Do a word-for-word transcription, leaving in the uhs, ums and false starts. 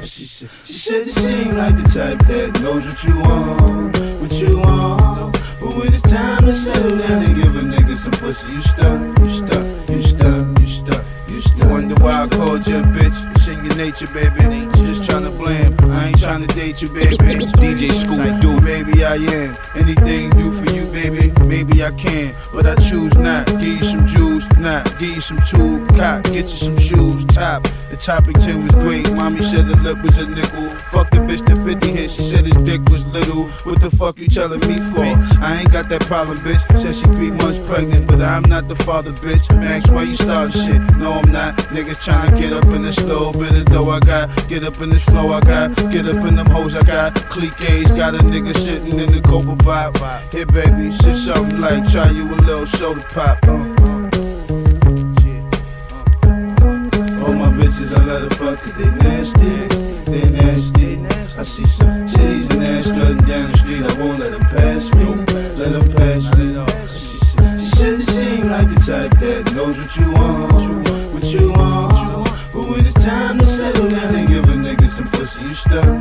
She said, she said you seem like the type that knows what you want, what you want. But when it's time to settle down and give a nigga some pussy, you stuck, you stuck, you stuck, you stuck, you stuck. Wonder why I called you a bitch. It's in your nature, baby. Just tryna blame. I ain't tryna date you, baby. D J Scooby-Doo. Maybe I am. Anything new for you, baby. Maybe I can, but I choose not. Give you some juice, not. Give you some tube, cop. Get you some shoes, top. The topic ten was great. Mommy said the lip was a nickel. Fuck the bitch that fifty hit. She said his dick was little. What the fuck you telling me for? I ain't got that problem, bitch. Said she three months pregnant, but I'm not the father, bitch. Max, why you starting shit? No, I'm not. Niggas tryna get up in this little bit of dough I got. Get up in this flow I got. Get up in them hoes I got. Cliques got a nigga sitting in the Copa Pop. Here, baby, shit something like try you a little soda pop. Uh, uh. All my bitches, I let her fuck cause they nasty, they nasty. I see some titties and ass strutting down the street, I won't let them pass me, let them pass me. She said, she said you seem like the type that knows what you want, what you want. But when it's time to settle down and give a nigga some pussy, you stuck,